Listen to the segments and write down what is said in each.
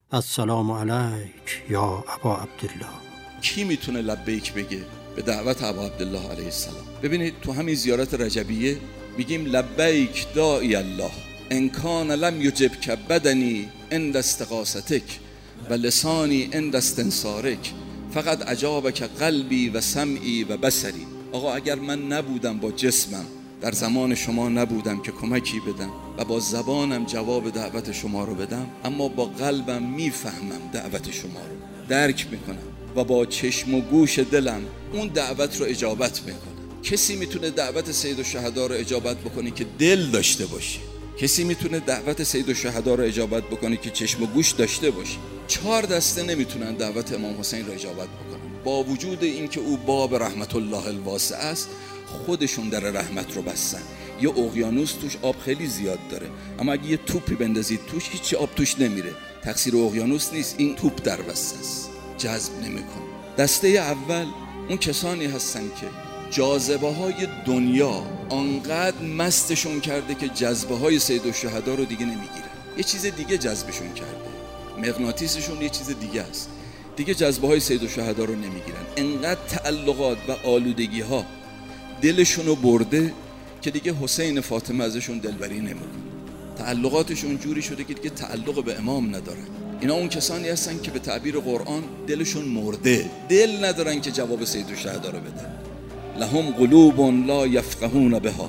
السلام علیک یا ابا عبدالله. کی میتونه لبیک بگه به دعوت ابا عبدالله علیه السلام؟ ببینید تو همین زیارت رجبیه میگیم لبیک داعی الله ان کان لم یجبک بدنی عند استغاثتک و لسانی عند استنصارک فقط اجابک قلبی و سمعی و بصری. آقا اگر من نبودم با جسمم در زمان شما نبودم که کمکی بدم و با زبانم جواب دعوت شما رو بدم، اما با قلبم میفهمم دعوت شما رو درک میکنم و با چشم و گوش دلم اون دعوت رو اجابت میکنم. کسی میتونه دعوت سید الشهدا رو اجابت بکنه که دل داشته باشه؟ کسی میتونه دعوت سید الشهدا رو اجابت بکنه که چشم و گوش داشته باشه؟ 4 دسته نمیتونن دعوت امام حسین رو اجابت بکنن، با وجود اینکه او باب رحمت الله الواسع است. خودشون در رحمت رو بستن. یه اقیانوس توش آب خیلی زیاد داره، اما اگه یه توپی بندازید توش هیچی آب توش نمیره. تقصیر اقیانوس نیست، این توپ در بسته است، جذب نمیکنه. دسته اول اون کسانی هستن که جاذبه های دنیا آنقدر مستشون کرده که جذبه های سید الشهدا رو دیگه نمیگیرن. یه چیز دیگه جذبشون کرده، مغناطیسشون یه چیز دیگه است، دیگه جذبه های سید الشهدا رو نمیگیرن. انقدر تعلقات و آلودگی ها دلشونو برده که دیگه حسین فاطمه ازشون دلبری نمیکنه. تعلقاتشون جوری شده که دیگه تعلق به امام ندارن. اینا اون کسانی هستن که به تعبیر قرآن دلشون مرده، دل ندارن که جواب سید الشهدا رو بدن. لهم قلوب لا یفقهون بها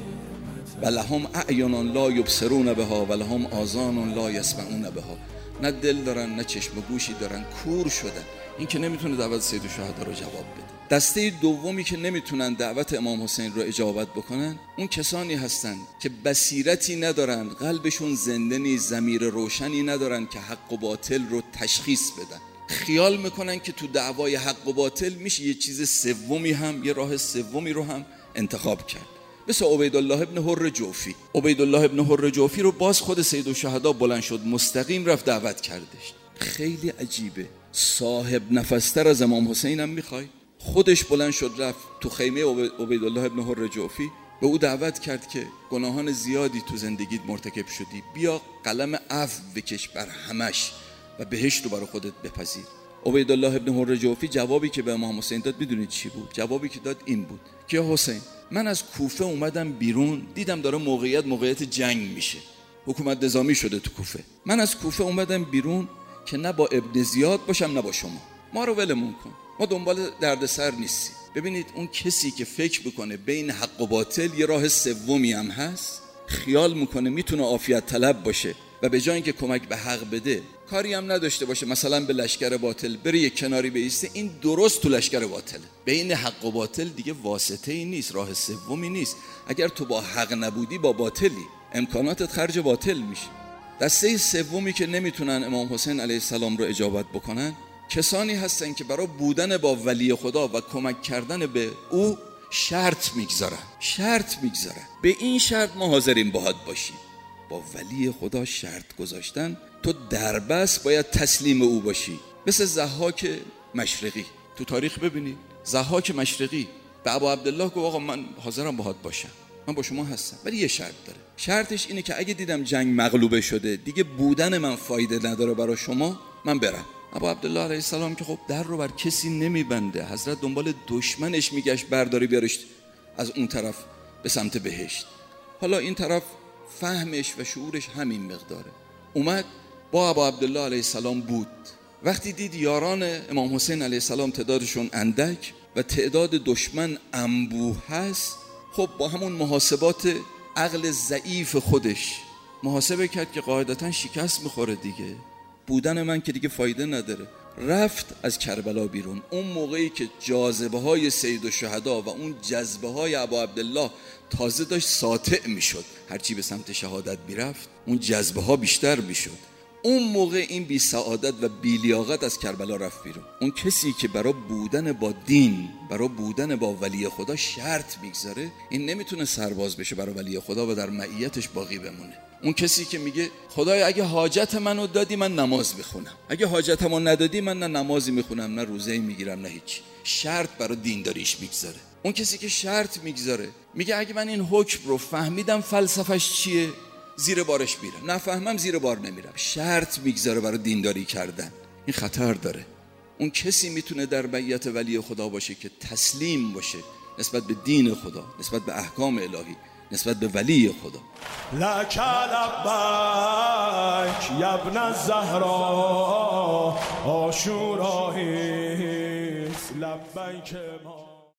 و لهم اعین لا یبصرون بها و لهم آذان لا یسمعون بها. نه دل دارن نه چشم و گوشی دارن، کور شدن. این که نمیتونه دعوت سید الشهدا رو جواب بده. دسته دومی که نمیتونن دعوت امام حسین رو اجابت بکنن اون کسانی هستن که بصیرتی ندارن، قلبشون زنده نیست، ضمیر روشنی ندارن که حق و باطل رو تشخیص بدن. خیال میکنن که تو دعوای حق و باطل میشه یه چیز سومی هم، یه راه سومی رو هم انتخاب کرد. مثل عبیدالله ابن حر جوفی. عبیدالله ابن حر جوفی رو باز خود سید الشهدا بلند شد مستقیم رفت دعوت کردش. خیلی عجیبه، صاحب نفستر از امام حسین هم میخوای؟ خودش بلند شد رفت تو خیمه عبیدالله ابن حر جوفی، به او دعوت کرد که گناهان زیادی تو زندگیت مرتکب شدی، بیا قلم عفو بکش بر همش و بهشت رو برای خودت بپذیر. عبیدالله ابن حر جوفی جوابی که به امام حسین داد میدونید چی بود؟ جوابی که داد این بود که حسین، من از کوفه اومدم بیرون، دیدم داره موقعیت جنگ میشه، حکومت نظامی شده تو کوفه. من از کوفه اومدم بیرون که نه با ابن زیاد باشم نه با شما، ما رو ولمون کن، ما دنبال دردسر نیستیم. ببینید اون کسی که فکر بکنه بین حق و باطل یه راه سومی هم هست، خیال میکنه میتونه عافیت طلب باشه و به جای اینکه کمک به حق بده کاری هم نداشته باشه، مثلا به لشکر باطل بره یک کناری بیسته، این درست تو لشکر باطله. بین حق و باطل دیگه واسطه ای نیست، راه سومی نیست. اگر تو با حق نبودی با باطلی، امکاناتت خرج باطل میشه. دسته سومی که نمیتونن امام حسین علیه السلام رو اجابت بکنن کسانی هستن که برای بودن با ولی خدا و کمک کردن به او شرط میگذارن. به این شرط ما حاضرین باهات باشیم. با ولی خدا شرط گذاشتن، تو دربست باید تسلیم او باشی. مثل ضحاک مشرقی تو تاریخ ببینید. ضحاک مشرقی به ابا عبدالله گفت آقا من حاضرم باهات باشم، من با شما هستم، ولی یه شرط داره. شرطش اینه که اگه دیدم جنگ مغلوبه شده دیگه بودن من فایده نداره برای شما، من برم. ابا عبدالله علیه السلام که خب در رو بر کسی نمیبنده، حضرت دنبال دشمنش میگشت برداری بیارش از اون طرف به سمت بهشت. حالا این طرف فهمش و شعورش همین مقداره. اومد با ابا عبدالله علیه السلام بود. وقتی دید یاران امام حسین علیه السلام تعدادشون اندک و تعداد دشمن انبوه هست، خب با همون محاسبات عقل ضعیف خودش محاسبه کرد که قاعدتاً شکست میخوره دیگه، بودن من که دیگه فایده نداره. رفت از کربلا بیرون. اون موقعی که جاذبه های سید الشهدا و اون جذبه های ابا عبدالله تازه داشت ساطع میشد، هرچی به سمت شهادت میرفت اون جذبه ها بیشتر میشد، اون موقع این بی سعادت و بی لیاقت از کربلا رفت بیرون. اون کسی که برای بودن با دین، برای بودن با ولی خدا شرط میگذاره، این نمیتونه سرباز بشه برای ولی خدا و در معیتش باقی بمونه. اون کسی که میگه خدای اگه حاجت منو دادی من نماز میخونم، اگه حاجتمو ندادی من نه نمازی میخونم نه روزه‌ای میگیرم نه هیچ، شرط برای دینداریش میگذاره. اون کسی که شرط میگذاره میگه اگه من این حکم رو فهمیدم فلسفش چیه، زیر بارش میرم، نفهمم زیر بار نمیرم. شرط میگذاره برای دینداری کردن. این خطر داره. اون کسی میتونه در بیعت ولی خدا باشه که تسلیم باشه نسبت به دین خدا، نسبت به احکام الهی، نسبت به ولی خدا. لک لبیک یا ابن الزهرا عاشورایی لبیک ما